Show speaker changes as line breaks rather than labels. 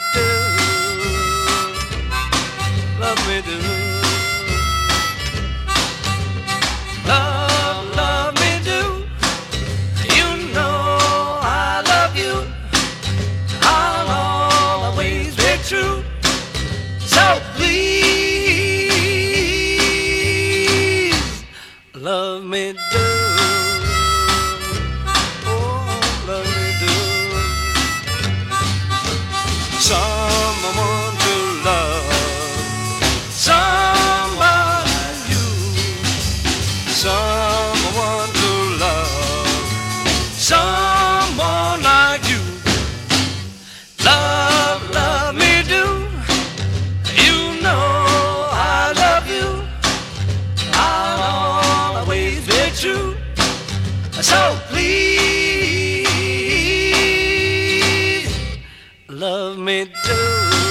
do, love me do, love me do. You know I love you. I'll always be true. So please, love me do. Someone to love, someone like you, someone to love, someone like you. Love me do. You know I love you. I'll always be true. So please, love me do.